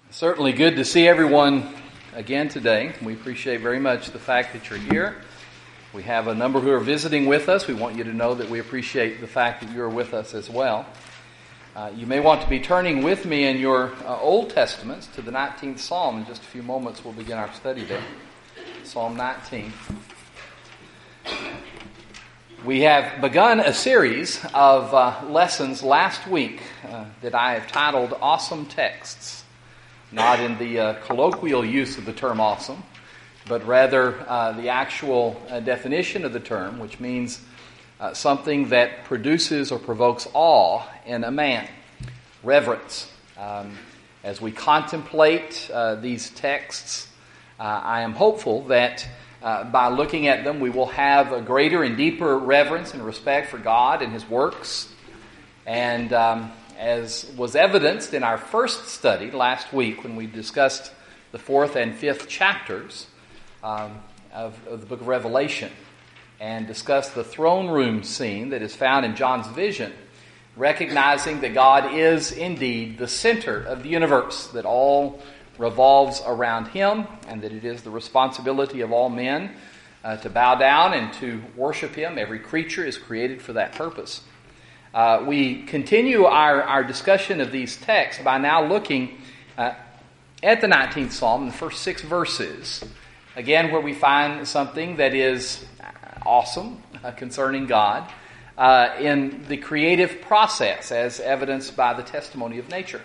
Certainly good to see everyone again today. We appreciate very much the fact that you're here. We have a number who are visiting with us. We want you to know that we appreciate the fact that you're with us as well. You may want to be turning with me in your Old Testaments to the 19th Psalm. In just a few moments we'll begin our study there. Psalm 19. We have begun a series of lessons last week that I have titled Awesome Texts. Not in the colloquial use of the term awesome, but rather the actual definition of the term, which means something that produces or provokes awe in a man, reverence. As we contemplate these texts, I am hopeful that by looking at them, we will have a greater and deeper reverence and respect for God and His works. And as was evidenced in our first study last week when we discussed the 4th and 5th chapters of the book of Revelation and discussed the throne room scene that is found in John's vision, recognizing that God is indeed the center of the universe, that all revolves around Him, and that it is the responsibility of all men to bow down and to worship Him. Every creature is created for that purpose. We continue our discussion of these texts by now looking at the 19th Psalm, in the first 6 verses, again where we find something that is awesome concerning God in the creative process as evidenced by the testimony of nature.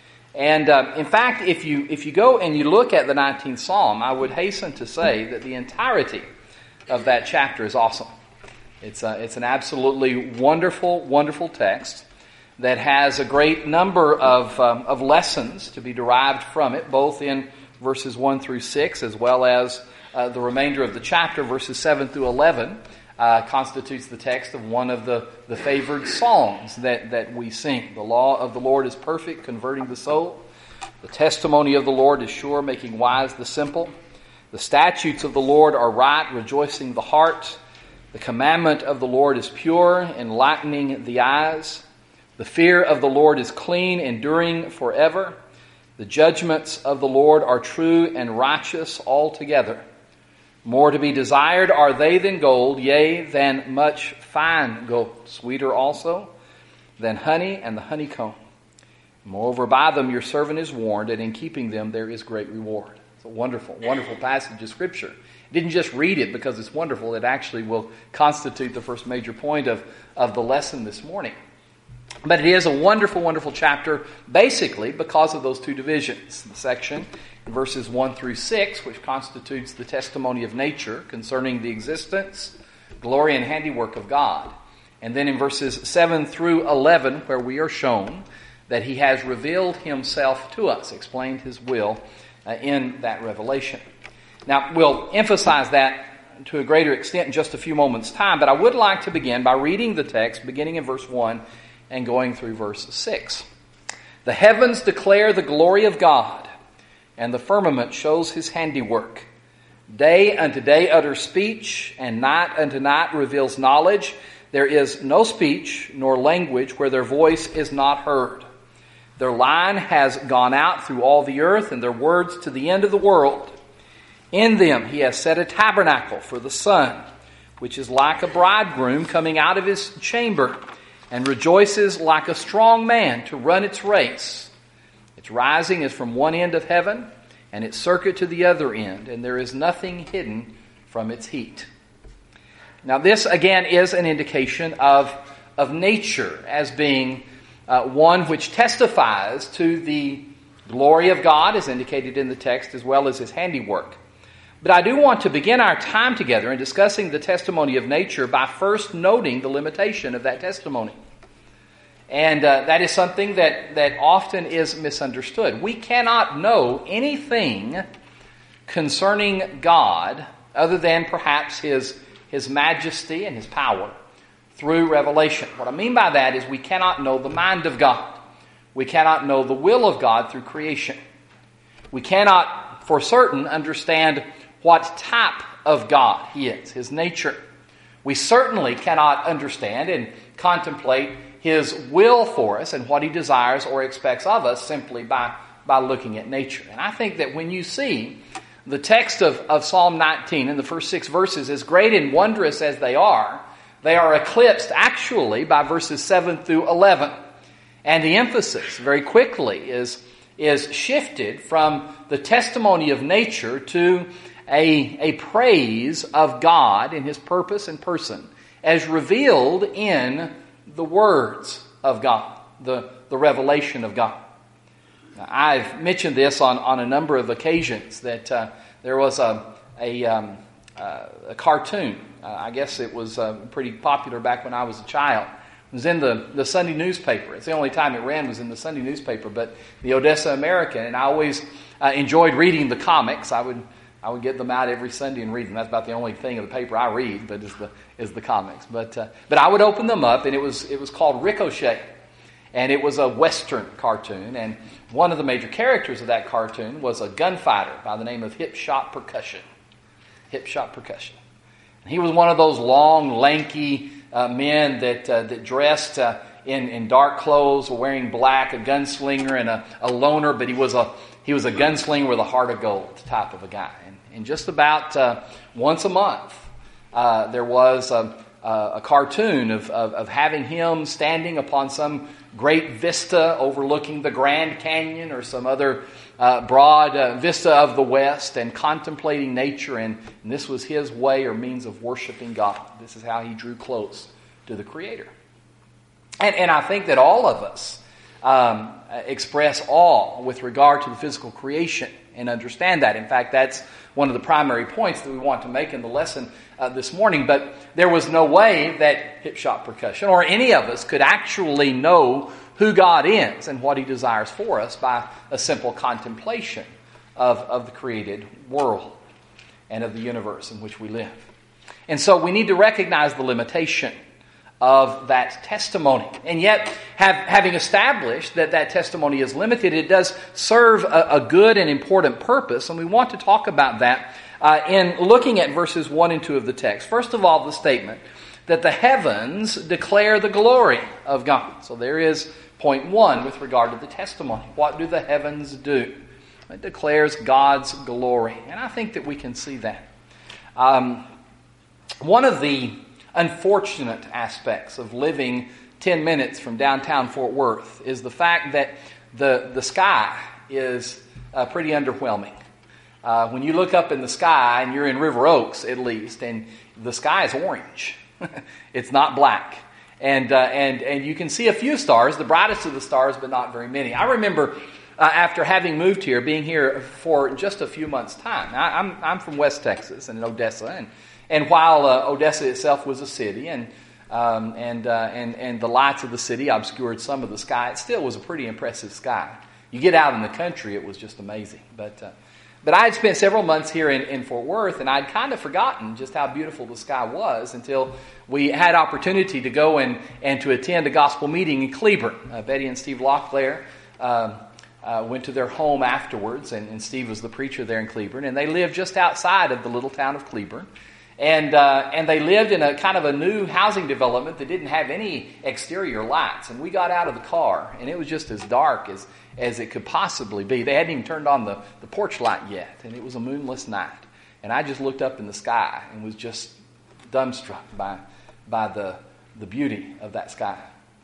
And in fact, if you go and you look at the 19th Psalm, I would hasten to say that the entirety of that chapter is awesome. It's an absolutely wonderful, wonderful text that has a great number of lessons to be derived from it, both in verses 1 through 6, as well as the remainder of the chapter, verses 7 through 11, constitutes the text of one of the favored songs that we sing. The law of the Lord is perfect, converting the soul. The testimony of the Lord is sure, making wise the simple. The statutes of the Lord are right, rejoicing the heart. The commandment of the Lord is pure, enlightening the eyes. The fear of the Lord is clean, enduring forever. The judgments of the Lord are true and righteous altogether. More to be desired are they than gold, yea, than much fine gold. Sweeter also than honey and the honeycomb. Moreover, by them your servant is warned, and in keeping them there is great reward. It's a wonderful, wonderful passage of Scripture. Didn't just read it because it's wonderful. It actually will constitute the first major point of the lesson this morning. But it is a wonderful, wonderful chapter, basically because of those two divisions. The section in verses 1 through 6, which constitutes the testimony of nature concerning the existence, glory, and handiwork of God. And then in verses 7 through 11, where we are shown that He has revealed Himself to us, explained His will in that revelation. Now, we'll emphasize that to a greater extent in just a few moments' time, but I would like to begin by reading the text beginning in verse 1 and going through verse 6. The heavens declare the glory of God, and the firmament shows His handiwork. Day unto day utters speech, and night unto night reveals knowledge. There is no speech nor language where their voice is not heard. Their line has gone out through all the earth, and their words to the end of the world. In them He has set a tabernacle for the sun, which is like a bridegroom coming out of his chamber, and rejoices like a strong man to run its race. Its rising is from one end of heaven, and its circuit to the other end, and there is nothing hidden from its heat. Now this again is an indication of nature as being one which testifies to the glory of God, as indicated in the text, as well as His handiwork. But I do want to begin our time together in discussing the testimony of nature by first noting the limitation of that testimony. And that is something that often is misunderstood. We cannot know anything concerning God other than perhaps His majesty and His power through revelation. What I mean by that is we cannot know the mind of God. We cannot know the will of God through creation. We cannot for certain understand what type of God He is, His nature. We certainly cannot understand and contemplate His will for us and what He desires or expects of us simply by by looking at nature. And I think that when you see the text of Psalm 19 in the first 6 verses, as great and wondrous as they are eclipsed actually by verses 7 through 11. And the emphasis very quickly is shifted from the testimony of nature to a praise of God in His purpose and person as revealed in the words of God, the revelation of God. Now, I've mentioned this on a number of occasions that there was a cartoon. I guess it was pretty popular back when I was a child. It was in the Sunday newspaper. It's the only time it ran was in the Sunday newspaper, but the Odessa American. And I always enjoyed reading the comics. I would get them out every Sunday and read them. That's about the only thing of the paper I read, but is the comics. But I would open them up, and it was called Ricochet, and it was a Western cartoon. And one of the major characters of that cartoon was a gunfighter by the name of Hip Shot Percussion. Hip Shot Percussion. And he was one of those long, lanky men that dressed in dark clothes, wearing black, a gunslinger and a loner, but he was a gunslinger with a heart of gold type of a guy. And just about once a month, there was a cartoon of having him standing upon some great vista overlooking the Grand Canyon or some other broad vista of the West and contemplating nature. And this was his way or means of worshiping God. This is how he drew close to the Creator. And I think that all of us express awe with regard to the physical creation and understand that. In fact, that's one of the primary points that we want to make in the lesson this morning. But there was no way that Hip Shot Percussion or any of us could actually know who God is and what He desires for us by a simple contemplation of the created world and of the universe in which we live. And so we need to recognize the limitation of that testimony. And yet, having established that testimony is limited, it does serve a good and important purpose, and we want to talk about that in looking at verses 1 and 2 of the text. First of all, the statement that the heavens declare the glory of God. So there is point 1 with regard to the testimony. What do the heavens do? It declares God's glory. And I think that we can see that. One of the unfortunate aspects of living 10 minutes from downtown Fort Worth is the fact that the sky is pretty underwhelming. When you look up in the sky, and you're in River Oaks at least, and the sky is orange. It's not black. And you can see a few stars, the brightest of the stars, but not very many. I remember after having moved here, being here for just a few months' time. Now, I'm from West Texas and in Odessa, and while Odessa itself was a city, and the lights of the city obscured some of the sky, it still was a pretty impressive sky. You get out in the country, it was just amazing. But I had spent several months here in Fort Worth, and I'd kind of forgotten just how beautiful the sky was until we had opportunity to go and to attend a gospel meeting in Cleburne. Betty and Steve Locklear went to their home afterwards, and Steve was the preacher there in Cleburne, and they lived just outside of the little town of Cleburne. And they lived in a kind of a new housing development that didn't have any exterior lights. And we got out of the car, and it was just as dark as it could possibly be. They hadn't even turned on the porch light yet, and it was a moonless night. And I just looked up in the sky and was just dumbstruck by the beauty of that sky.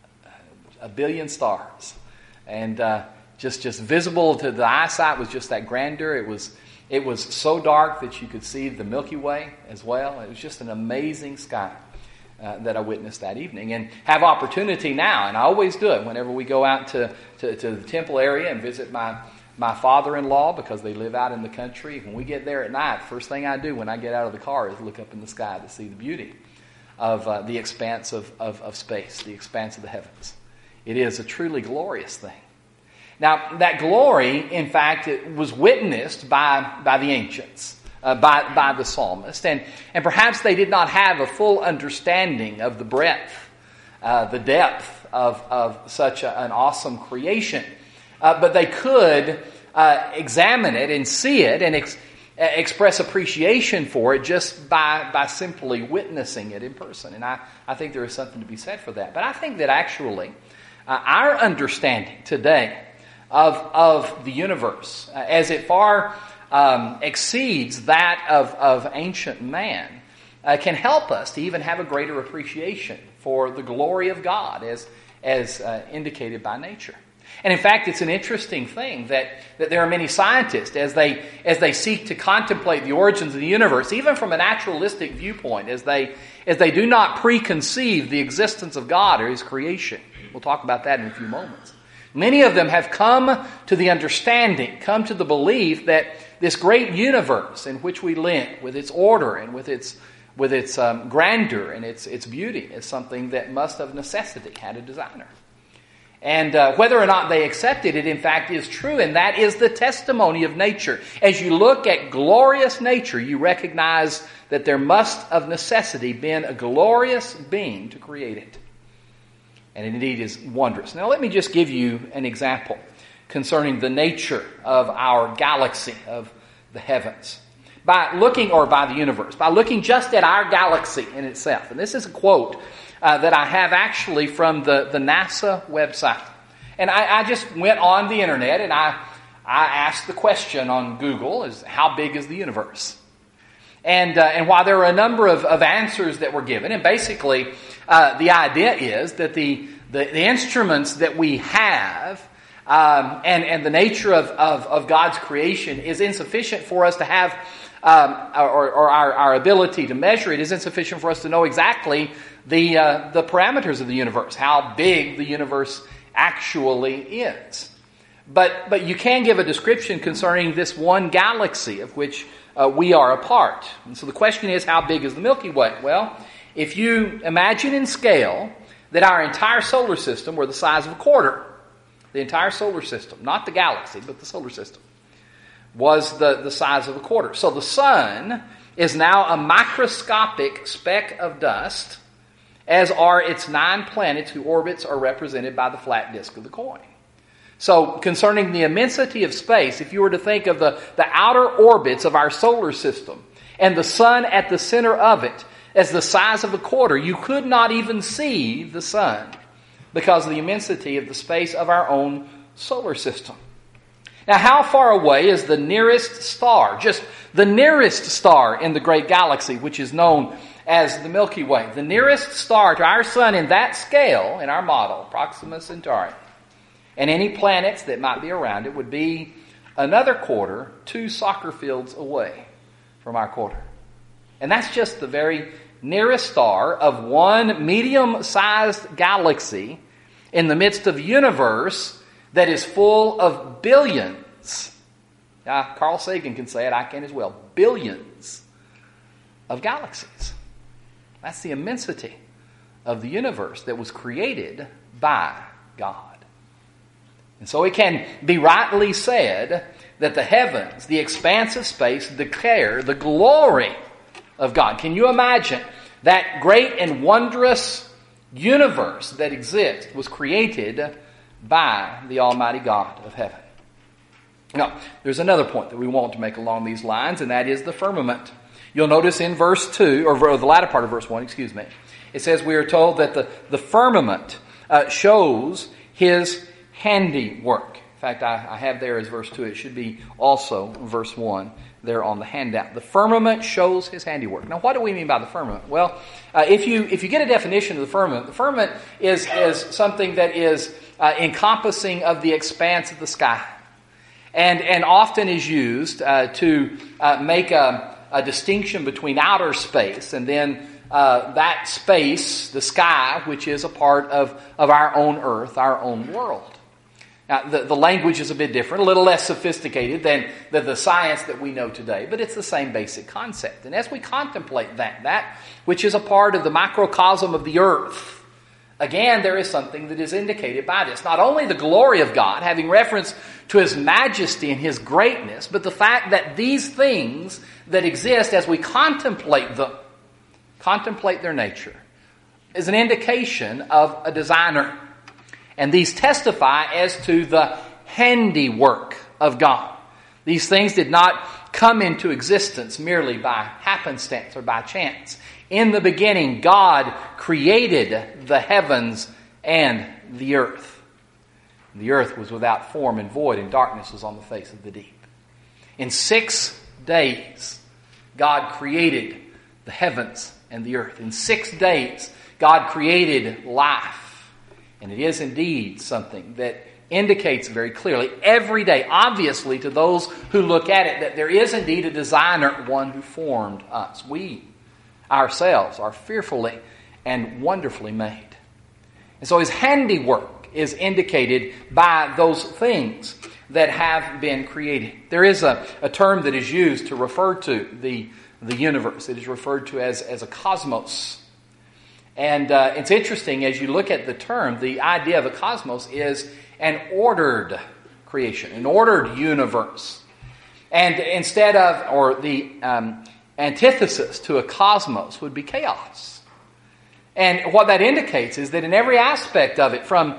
1 billion stars. And just visible to the eyesight was just that grandeur. It was so dark that you could see the Milky Way as well. It was just an amazing sky that I witnessed that evening. And have opportunity now, and I always do it whenever we go out to the temple area and visit my father-in-law, because they live out in the country. When we get there at night, first thing I do when I get out of the car is look up in the sky to see the beauty of the expanse of space, the expanse of the heavens. It is a truly glorious thing. Now, that glory, in fact, it was witnessed by the ancients, by the psalmist, and perhaps they did not have a full understanding of the breadth, the depth of such an awesome creation. But they could examine it and see it and express appreciation for it just by simply witnessing it in person. And I think there is something to be said for that. But I think that actually our understanding today of the universe, as it far exceeds that of ancient man, can help us to even have a greater appreciation for the glory of God as indicated by nature. And in fact, it's an interesting thing that there are many scientists, as they seek to contemplate the origins of the universe, even from a naturalistic viewpoint, as they do not preconceive the existence of God or His creation. We'll talk about that in a few moments. Many of them have come to the understanding, come to the belief that this great universe in which we live, with its order and with its grandeur and its beauty, is something that must of necessity had a designer. And whether or not they accepted it, in fact, is true, and that is the testimony of nature. As you look at glorious nature, you recognize that there must of necessity been a glorious being to create it. And it indeed is wondrous. Now let me just give you an example concerning the nature of our galaxy, of the heavens. By the universe, by looking just at our galaxy in itself. And this is a quote that I have actually from the NASA website. And I just went on the internet and I asked the question on Google, is how big is the universe? And while there are a number of answers that were given, and basically the idea is that the instruments that we have and the nature of God's creation is insufficient for us to have, or our ability to measure it is insufficient for us to know exactly the parameters of the universe, how big the universe actually is. But you can give a description concerning this one galaxy of which we are a part. And so the question is, how big is the Milky Way? Well, if you imagine in scale that our entire solar system were the size of a quarter, the entire solar system, not the galaxy, but the solar system, was the size of a quarter. So the sun is now a microscopic speck of dust, as are its 9 planets whose orbits are represented by the flat disk of the coin. So concerning the immensity of space, if you were to think of the outer orbits of our solar system and the sun at the center of it as the size of a quarter, you could not even see the sun because of the immensity of the space of our own solar system. Now, how far away is the nearest star, just the nearest star in the great galaxy, which is known as the Milky Way? The nearest star to our sun in that scale, in our model, Proxima Centauri, and any planets that might be around it, would be another quarter, 2 soccer fields away from our quarter. And that's just the very nearest star of one medium-sized galaxy in the midst of a universe that is full of billions. Now, Carl Sagan can say it, I can as well. Billions of galaxies. That's the immensity of the universe that was created by God. And so it can be rightly said that the heavens, the expanse of space, declare the glory of God. Can you imagine that great and wondrous universe that exists was created by the Almighty God of heaven? Now, there's another point that we want to make along these lines, and that is the firmament. You'll notice in verse 2, or the latter part of verse 1, it says we are told that the firmament shows His handiwork. In fact, I have there as verse 2. It should be also verse 1 there on the handout. The firmament shows His handiwork. Now, what do we mean by the firmament? Well, if you get a definition of the firmament is something that is encompassing of the expanse of the sky, and often is used to make a distinction between outer space and then that space, the sky, which is a part of our own earth, our own world. Now, the language is a bit different, a little less sophisticated than the science that we know today, but it's the same basic concept. And as we contemplate that which is a part of the microcosm of the earth, again, there is something that is indicated by this. Not only the glory of God, having reference to His majesty and His greatness, but the fact that these things that exist as we contemplate them, contemplate their nature, is an indication of a designer. And these testify as to the handiwork of God. These things did not come into existence merely by happenstance or by chance. In the beginning, God created the heavens and the earth. The earth was without form and void, and darkness was on the face of the deep. In 6 days, God created the heavens and the earth. In 6 days, God created life. And it is indeed something that indicates very clearly every day, obviously to those who look at it, that there is indeed a designer, one who formed us. We ourselves are fearfully and wonderfully made. And so his handiwork is indicated by those things that have been created. There is a term that is used to refer to the universe. It is referred to as a cosmos. And it's interesting, as you look at the term, the idea of a cosmos is an ordered creation, an ordered universe. And instead of, or the antithesis to a cosmos would be chaos. And what that indicates is that in every aspect of it, from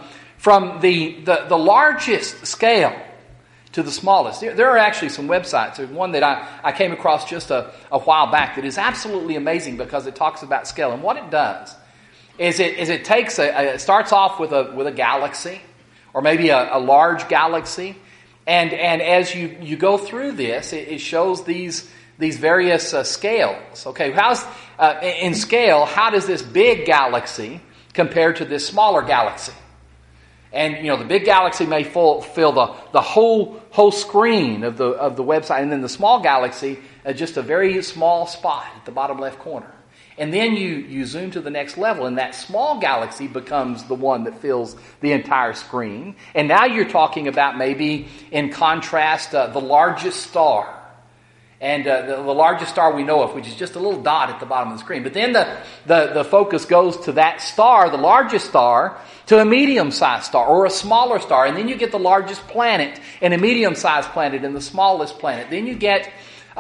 the largest scale to the smallest. There are actually some websites. There's one that I came across just a while back that is absolutely amazing because it talks about scale. And what it does is it takes it starts off with a galaxy, or maybe a large galaxy, and as you go through this, it shows these various scales. Okay, in scale, how does this big galaxy compare to this smaller galaxy? And the big galaxy may fill the whole screen of the website, and then the small galaxy just a very small spot at the bottom left corner. And then you zoom to the next level, and that small galaxy becomes the one that fills the entire screen. And now you're talking about, maybe in contrast, the largest star. And the largest star we know of, which is just a little dot at the bottom of the screen. But then the focus goes to that star, the largest star, to a medium-sized star or a smaller star. And then you get the largest planet and a medium-sized planet and the smallest planet. Then you get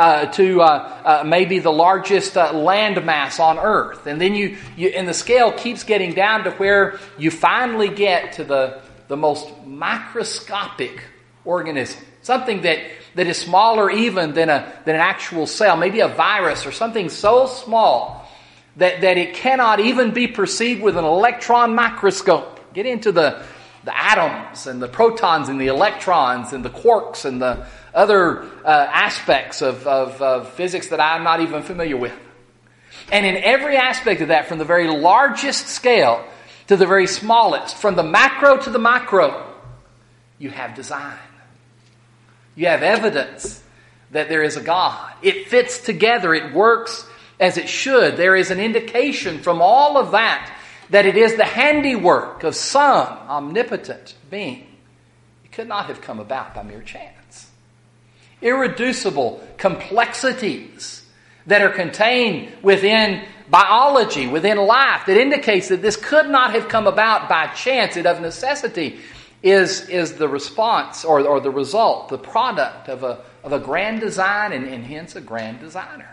to maybe the largest land mass on Earth. And then and the scale keeps getting down to where you finally get to the most microscopic organism. Something that is smaller even than an actual cell, maybe a virus or something so small that it cannot even be perceived with an electron microscope. Get into the atoms and the protons and the electrons and the quarks and the other aspects of physics that I'm not even familiar with. And in every aspect of that, from the very largest scale to the very smallest, from the macro to the micro, you have design. You have evidence that there is a God. It fits together. It works as it should. There is an indication from all of that it is the handiwork of some omnipotent being. It could not have come about by mere chance. Irreducible complexities that are contained within biology, within life, that indicates that this could not have come about by chance. It of necessity is the response or the result, the product of a grand design and hence a grand designer.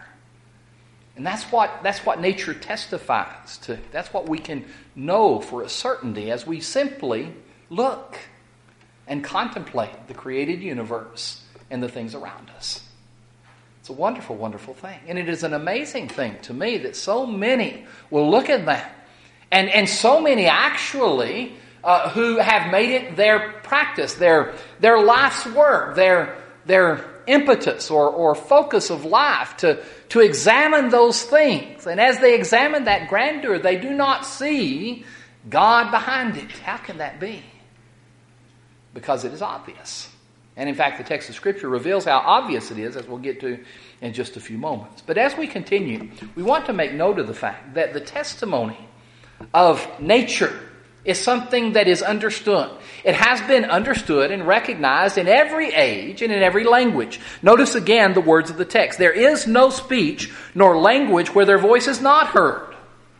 And that's what nature testifies to. That's what we can know for a certainty as we simply look and contemplate the created universe and the things around us. It's a wonderful, wonderful thing. And it is an amazing thing to me that so many will look at that. And so many actually who have made it their practice, their life's work, their impetus or focus of life to examine those things. And as they examine that grandeur, they do not see God behind it. How can that be? Because it is obvious. And in fact, the text of Scripture reveals how obvious it is, as we'll get to in just a few moments. But as we continue, we want to make note of the fact that the testimony of nature is something that is understood. It has been understood and recognized in every age and in every language. Notice again the words of the text. There is no speech nor language where their voice is not heard.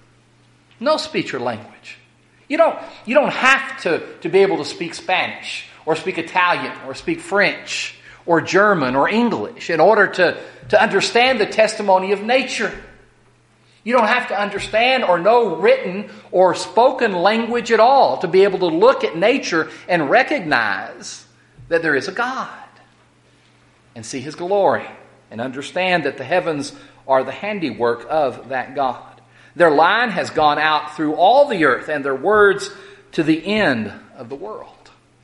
No speech or language. You don't have to be able to speak Spanish or speak Italian or speak French or German or English in order to understand the testimony of nature. You don't have to understand or know written or spoken language at all to be able to look at nature and recognize that there is a God and see His glory and understand that the heavens are the handiwork of that God. Their line has gone out through all the earth and their words to the end of the world.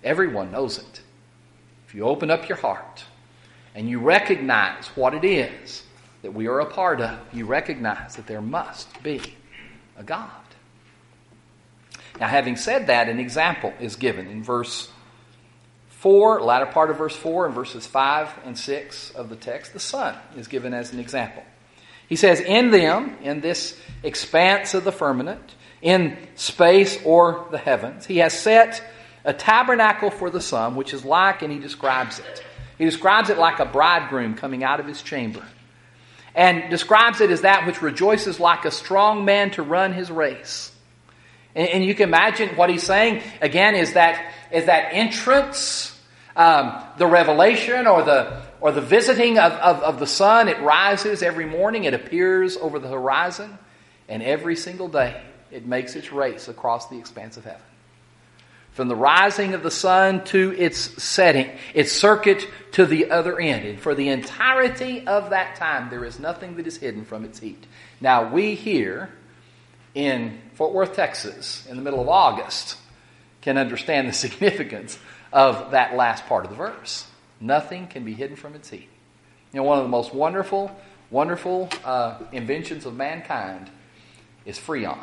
Everyone knows it. If you open up your heart and you recognize what it is that we are a part of, you recognize that there must be a God. Now, having said that, an example is given in verse 4, latter part of verse 4, and verses 5 and 6 of the text. The sun is given as an example. He says, in them, in this expanse of the firmament, in space or the heavens, he has set a tabernacle for the sun, which is like, and he describes it. He describes it like a bridegroom coming out of his chamber, and describes it as that which rejoices like a strong man to run his race. And you can imagine what he's saying, again, is that entrance, the revelation or the visiting of the sun. It rises every morning, it appears over the horizon, and every single day it makes its race across the expanse of heaven. From the rising of the sun to its setting, its circuit to the other end. And for the entirety of that time, there is nothing that is hidden from its heat. Now, we here in Fort Worth, Texas, in the middle of August, can understand the significance of that last part of the verse. Nothing can be hidden from its heat. You know, one of the most wonderful inventions of mankind is Freon.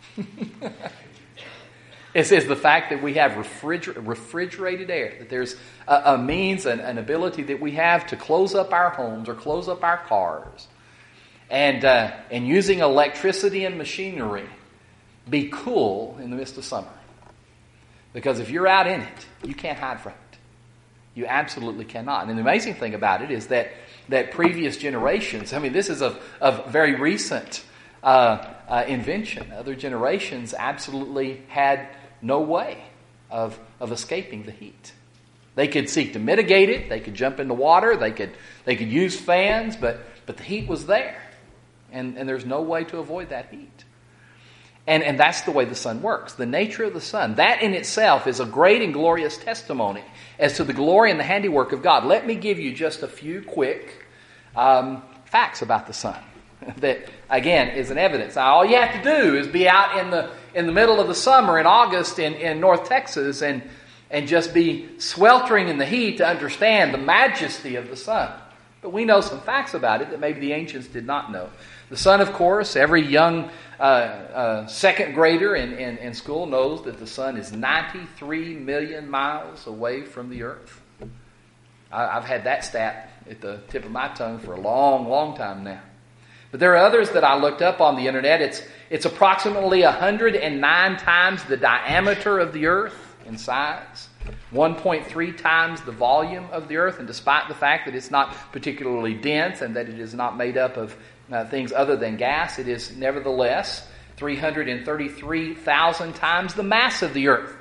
It says the fact that we have refrigerated air, that there's a means, an ability that we have to close up our homes or close up our cars, and using electricity and machinery, be cool in the midst of summer. Because if you're out in it, you can't hide from it. You absolutely cannot. And the amazing thing about it is that previous generations, I mean, this is a very recent invention. Other generations absolutely had no way of escaping the heat. They could seek to mitigate it. They could jump in the water. They could use fans, but the heat was there. And there's no way to avoid that heat. And that's the way the sun works. The nature of the sun, that in itself is a great and glorious testimony as to the glory and the handiwork of God. Let me give you just a few quick facts about the sun that, again, is an evidence. Now, all you have to do is be out in the middle of the summer in August in North Texas and just be sweltering in the heat to understand the majesty of the sun. But we know some facts about it that maybe the ancients did not know. The sun, of course, every young second grader in school knows that the sun is 93 million miles away from the earth. I've had that stat at the tip of my tongue for a long, long time now. But there are others that I looked up on the internet. It's approximately 109 times the diameter of the earth in size, 1.3 times the volume of the earth, and despite the fact that it's not particularly dense and that it is not made up of things other than gas, it is nevertheless 333,000 times the mass of the earth,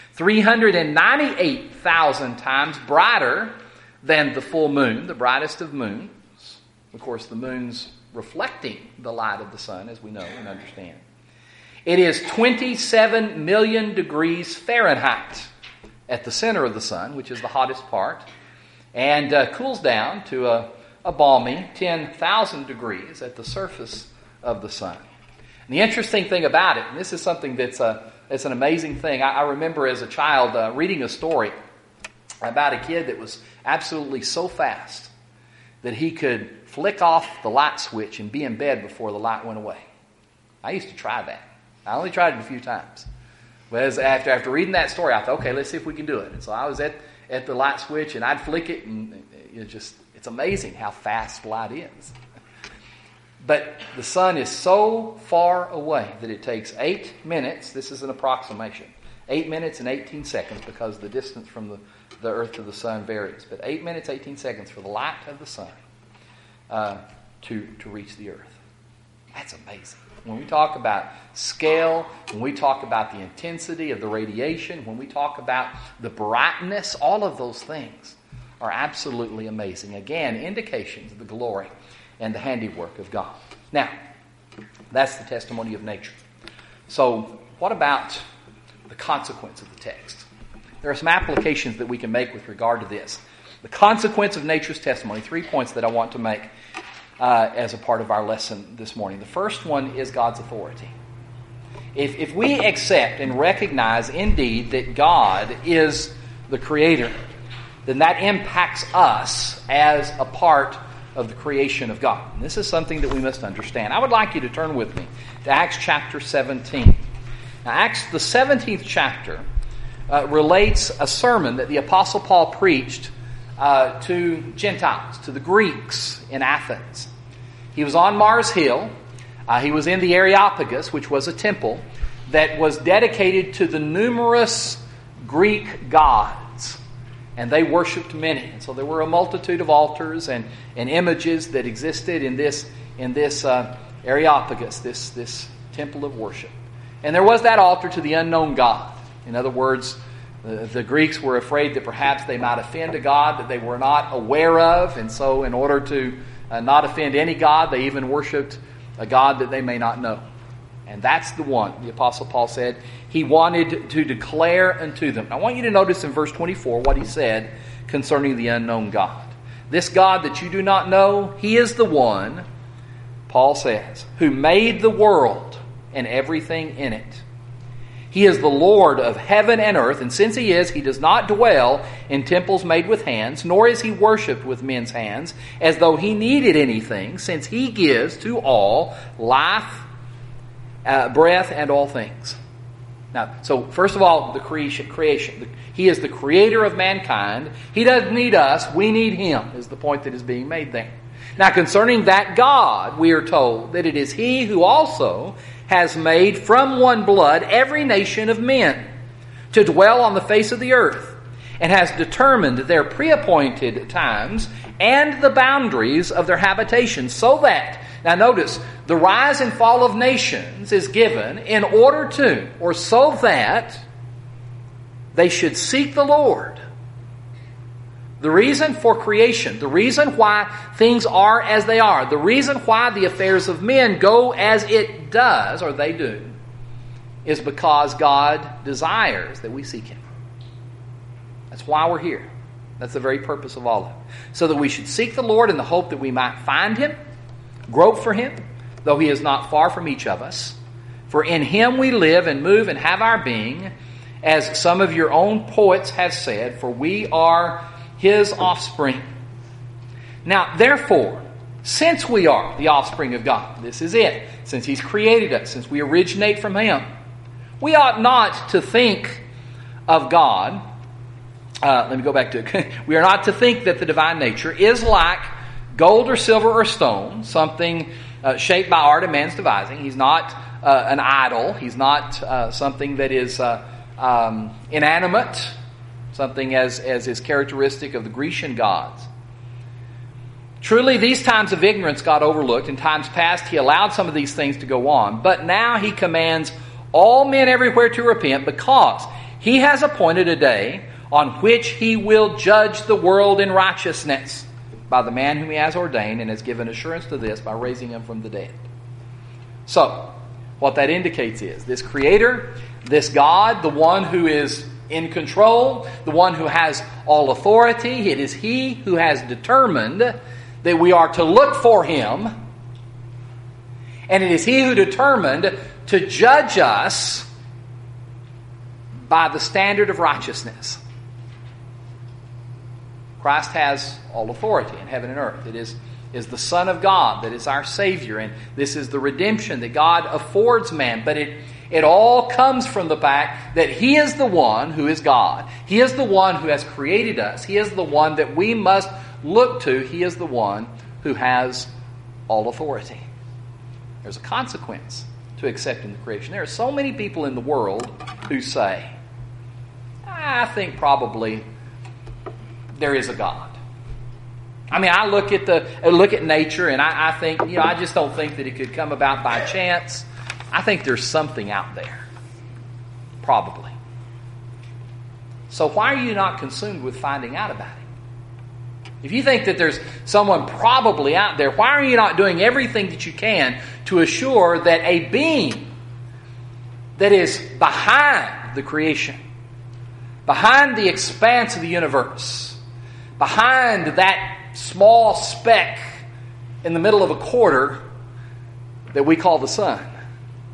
398,000 times brighter than the full moon, the brightest of moons. Of course, the moon's reflecting the light of the sun, as we know and understand. It is 27 million degrees Fahrenheit at the center of the sun, which is the hottest part, and cools down to a balmy 10,000 degrees at the surface of the sun. And the interesting thing about it, and this is something it's an amazing thing. I remember as a child reading a story about a kid that was absolutely so fast that he could flick off the light switch and be in bed before the light went away. I used to try that. I only tried it a few times. But after reading that story, I thought, okay, let's see if we can do it. And so I was at the light switch, and I'd flick it, and it's amazing how fast light is. But the sun is so far away that it takes 8 minutes, this is an approximation, 8 minutes and 18 seconds, because the distance from the earth to the sun varies. But 8 minutes, 18 seconds for the light of the sun to reach the earth. That's amazing. When we talk about scale, when we talk about the intensity of the radiation, when we talk about the brightness, all of those things are absolutely amazing. Again, indications of the glory and the handiwork of God. Now, that's the testimony of nature. So, what about the consequence of the text? There are some applications that we can make with regard to this. The consequence of nature's testimony, 3 points that I want to make as a part of our lesson this morning. The first one is God's authority. If we accept and recognize indeed that God is the Creator, then that impacts us as a part of the creation of God. And this is something that we must understand. I would like you to turn with me to Acts chapter 17. Now, Acts, the 17th chapter, relates a sermon that the Apostle Paul preached to Gentiles, to the Greeks in Athens. He was on Mars Hill. He was in the Areopagus, which was a temple that was dedicated to the numerous Greek gods. And they worshipped many. And so there were a multitude of altars and images that existed in this Areopagus, this temple of worship. And there was that altar to the unknown God. In other words, the Greeks were afraid that perhaps they might offend a God that they were not aware of. And so in order to not offend any God, they even worshipped a God that they may not know. And that's the one, the Apostle Paul said, he wanted to declare unto them. I want you to notice in verse 24 what he said concerning the unknown God. This God that you do not know, He is the one, Paul says, who made the world and everything in it. He is the Lord of heaven and earth, and since He is, He does not dwell in temples made with hands, nor is He worshipped with men's hands, as though He needed anything, since He gives to all life, breath, and all things. Now, so first of all, the creation. He is the creator of mankind. He doesn't need us. We need Him, is the point that is being made there. Now, concerning that God, we are told that it is He who also has made from one blood every nation of men to dwell on the face of the earth, and has determined their preappointed times and the boundaries of their habitation, so that, now notice, the rise and fall of nations is given in order to, or so that, they should seek the Lord. The reason for creation, the reason why things are as they are, the reason why the affairs of men go as it does, or they do, is because God desires that we seek Him. That's why we're here. That's the very purpose of all of it. So that we should seek the Lord in the hope that we might find Him, grope for Him, though He is not far from each of us. For in Him we live and move and have our being, as some of your own poets have said, for we are His offspring. Now, therefore, since we are the offspring of God, this is it, since He's created us, since we originate from Him, we ought not to think of God, let me go back to it. We are not to think that the divine nature is like gold or silver or stone, something shaped by art and man's devising. He's not an idol. He's not something that is inanimate, something as is characteristic of the Grecian gods. Truly, these times of ignorance God overlooked. In times past, He allowed some of these things to go on. But now He commands all men everywhere to repent, because He has appointed a day on which He will judge the world in righteousness by the man whom He has ordained, and has given assurance to this by raising Him from the dead. So, what that indicates is this Creator, this God, the one who is in control, the one who has all authority, it is He who has determined that we are to look for Him, and it is He who determined to judge us by the standard of righteousness. Christ has all authority in heaven and earth. It is the Son of God that is our Savior, and this is the redemption that God affords man. But it all comes from the fact that He is the one who is God. He is the one who has created us. He is the one that we must look to. He is the one who has all authority. There's a consequence to accepting the creation. There are so many people in the world who say, I think probably there is a God. I mean, I look at nature, and I think, I just don't think that it could come about by chance. I think there's something out there. Probably. So why are you not consumed with finding out about it? If you think that there's someone probably out there, why are you not doing everything that you can to assure that a being that is behind the creation, behind the expanse of the universe, behind that small speck in the middle of a quarter that we call the sun,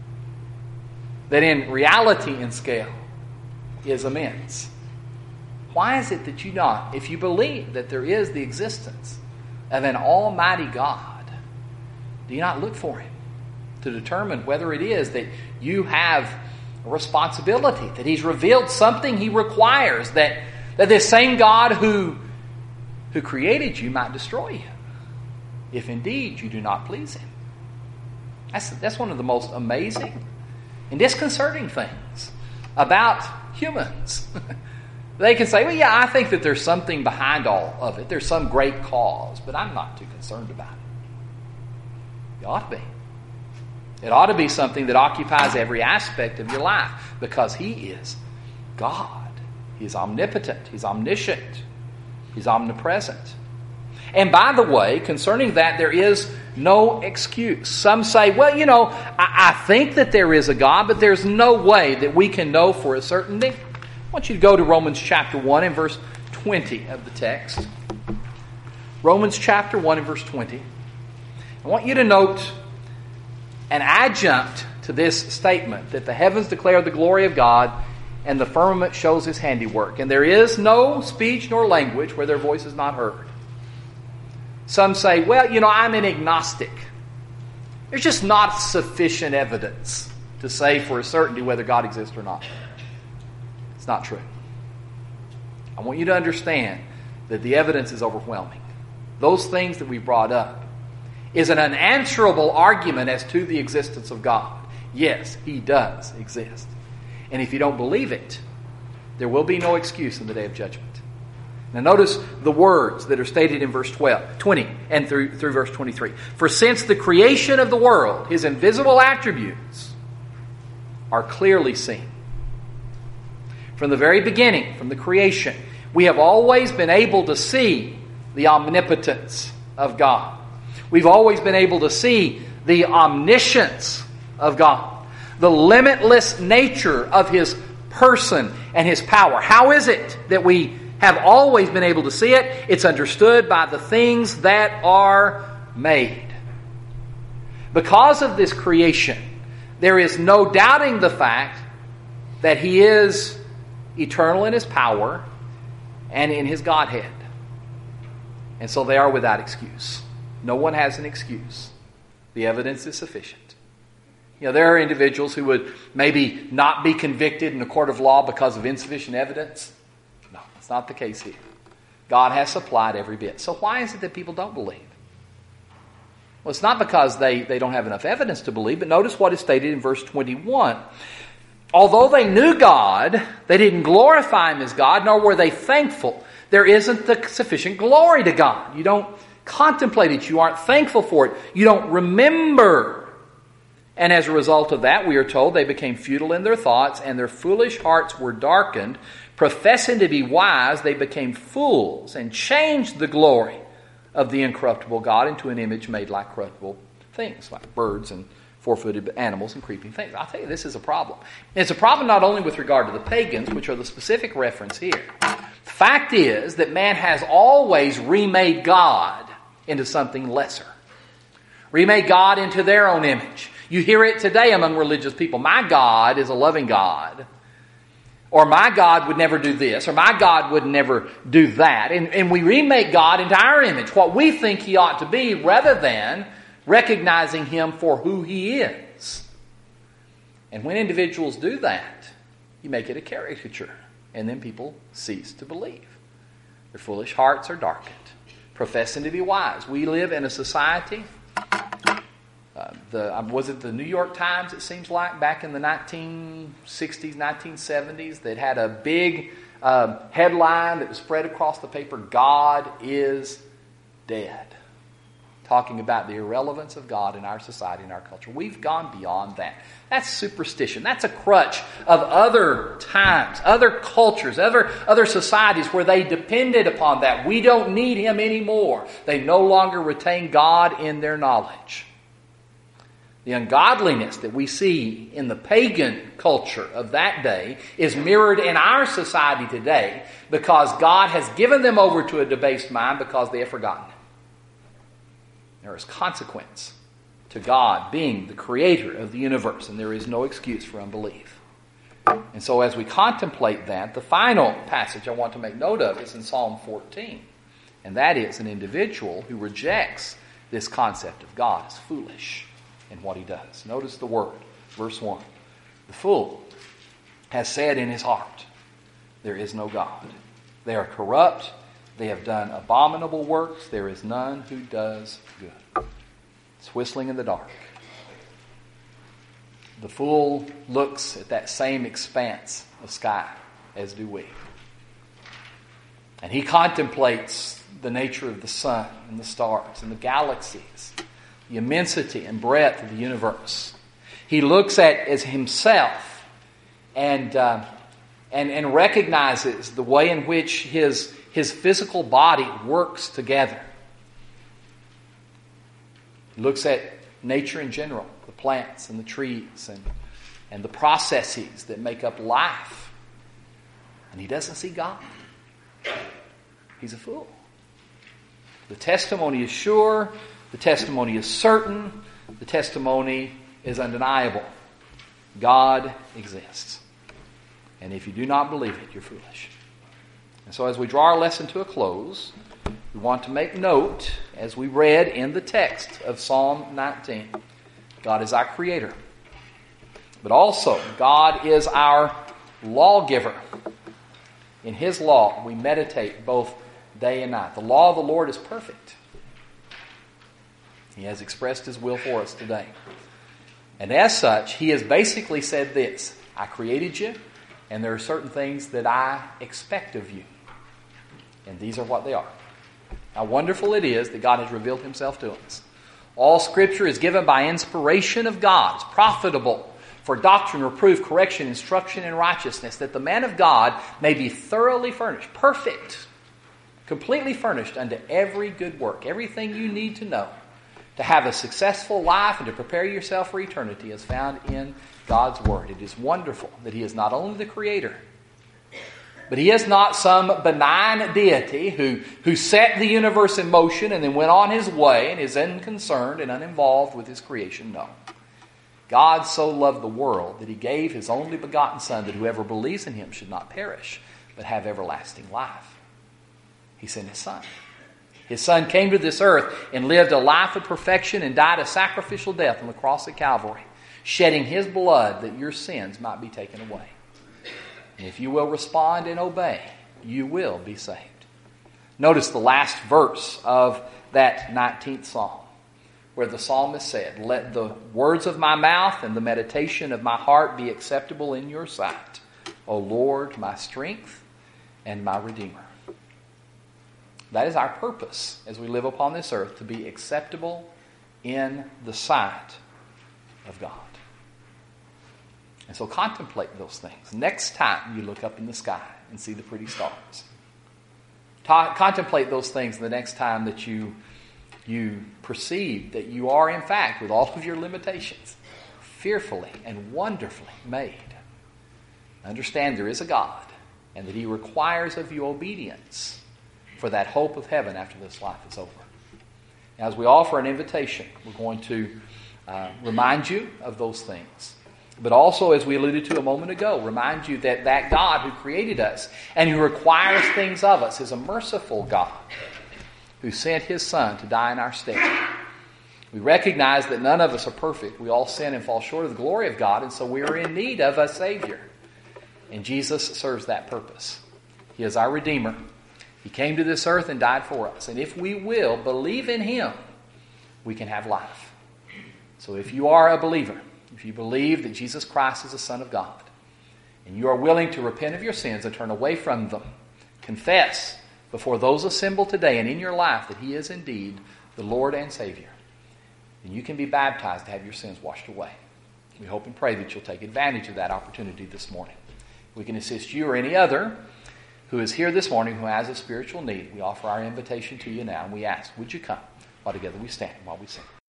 that in reality and scale is immense? Why is it that you not, if you believe that there is the existence of an almighty God, do you not look for him to determine whether it is that you have a responsibility, that he's revealed something he requires, that this same God who created you might destroy you, if indeed you do not please him? That's one of the most amazing and disconcerting things about humans. They can say, well, yeah, I think that there's something behind all of it. There's some great cause, but I'm not too concerned about it. It ought to be. It ought to be something that occupies every aspect of your life, because he is God. He's omnipotent. He's omniscient. He's omnipresent. And by the way, concerning that, there is no excuse. Some say, well, I think that there is a God, but there's no way that we can know for a certainty. I want you to go to Romans chapter 1 and verse 20 of the text. Romans chapter 1 and verse 20. I want you to note an adjunct to this statement, that the heavens declare the glory of God and the firmament shows his handiwork. And there is no speech nor language where their voice is not heard. Some say, well, I'm an agnostic. There's just not sufficient evidence to say for a certainty whether God exists or not. It's not true. I want you to understand that the evidence is overwhelming. Those things that we brought up is an unanswerable argument as to the existence of God. Yes, he does exist. And if you don't believe it, there will be no excuse in the day of judgment. Now notice the words that are stated in verse 20 and through verse 23. For since the creation of the world, his invisible attributes are clearly seen. From the very beginning, from the creation, we have always been able to see the omnipotence of God. We've always been able to see the omniscience of God, the limitless nature of his person and his power. How is it that we have always been able to see it? It's understood by the things that are made. Because of this creation, there is no doubting the fact that he is eternal in his power and in his Godhead. And so they are without excuse. No one has an excuse. The evidence is sufficient. There are individuals who would maybe not be convicted in a court of law because of insufficient evidence. No, it's not the case here. God has supplied every bit. So why is it that people don't believe? Well, it's not because they don't have enough evidence to believe, but notice what is stated in verse 21. Although they knew God, they didn't glorify him as God, nor were they thankful. There isn't the sufficient glory to God. You don't contemplate it. You aren't thankful for it. You don't remember. And as a result of that, we are told they became futile in their thoughts, and their foolish hearts were darkened. Professing to be wise, they became fools and changed the glory of the incorruptible God into an image made like corruptible things, like birds and four-footed animals and creeping things. I'll tell you, this is a problem. It's a problem not only with regard to the pagans, which are the specific reference here. The fact is that man has always remade God into something lesser. Remade God into their own image. You hear it today among religious people. My God is a loving God. Or my God would never do this. Or my God would never do that. And we remake God into our image, what we think he ought to be, rather than recognizing him for who he is. And when individuals do that, you make it a caricature. And then people cease to believe. Their foolish hearts are darkened, professing to be wise. We live in a society, was it the New York Times, it seems like, back in the 1960s, 1970s, that had a big headline that was spread across the paper, God is dead. Talking about the irrelevance of God in our society and our culture. We've gone beyond that. That's superstition. That's a crutch of other times, other cultures, other societies where they depended upon that. We don't need him anymore. They no longer retain God in their knowledge. The ungodliness that we see in the pagan culture of that day is mirrored in our society today because God has given them over to a debased mind because they have forgotten him. There is consequence to God being the creator of the universe, and there is no excuse for unbelief. And so as we contemplate that, the final passage I want to make note of is in Psalm 14. And that is an individual who rejects this concept of God as foolish in what he does. Notice the word, verse 1. The fool has said in his heart, there is no God. They are corrupt. They have done abominable works. There is none who does good. It's whistling in the dark. The fool looks at that same expanse of sky as do we. And he contemplates the nature of the sun and the stars and the galaxies, the immensity and breadth of the universe. He looks at as himself and recognizes the way in which his physical body works together. He looks at nature in general, the plants and the trees and the processes that make up life. And he doesn't see God. He's a fool. The testimony is sure. The testimony is certain. The testimony is undeniable. God exists. And if you do not believe it, you're foolish. And so as we draw our lesson to a close, we want to make note, as we read in the text of Psalm 19, God is our creator. But also, God is our lawgiver. In His law, we meditate both day and night. The law of the Lord is perfect. He has expressed His will for us today. And as such, He has basically said this: I created you, and there are certain things that I expect of you. And these are what they are. How wonderful it is that God has revealed Himself to us. All Scripture is given by inspiration of God. It's profitable for doctrine, reproof, correction, instruction in righteousness, that the man of God may be thoroughly furnished, perfect, completely furnished unto every good work. Everything you need to know to have a successful life and to prepare yourself for eternity is found in God's Word. It is wonderful that He is not only the Creator, but He is not some benign deity who set the universe in motion and then went on His way and is unconcerned and uninvolved with His creation. No. God so loved the world that He gave His only begotten Son, that whoever believes in Him should not perish, but have everlasting life. He sent His Son. His Son came to this earth and lived a life of perfection and died a sacrificial death on the cross of Calvary, shedding His blood that your sins might be taken away. And if you will respond and obey, you will be saved. Notice the last verse of that 19th Psalm, where the psalmist said, let the words of my mouth and the meditation of my heart be acceptable in your sight, O Lord, my strength and my Redeemer. That is our purpose as we live upon this earth, to be acceptable in the sight of God. And so contemplate those things. Next time you look up in the sky and see the pretty stars. Contemplate those things the next time that you perceive that you are, in fact, with all of your limitations, fearfully and wonderfully made. Understand there is a God, and that He requires of you obedience for that hope of heaven after this life is over. Now, as we offer an invitation, we're going to remind you of those things. But also, as we alluded to a moment ago, remind you that that God who created us and who requires things of us is a merciful God who sent His Son to die in our stead. We recognize that none of us are perfect. We all sin and fall short of the glory of God, and so we are in need of a Savior. And Jesus serves that purpose. He is our Redeemer. He came to this earth and died for us. And if we will believe in Him, we can have life. So if you are a believer, if you believe that Jesus Christ is the Son of God, and you are willing to repent of your sins and turn away from them, confess before those assembled today and in your life that He is indeed the Lord and Savior, then you can be baptized to have your sins washed away. We hope and pray that you'll take advantage of that opportunity this morning. We can assist you or any other who is here this morning who has a spiritual need. We offer our invitation to you now, and we ask, would you come while together we stand while we sing.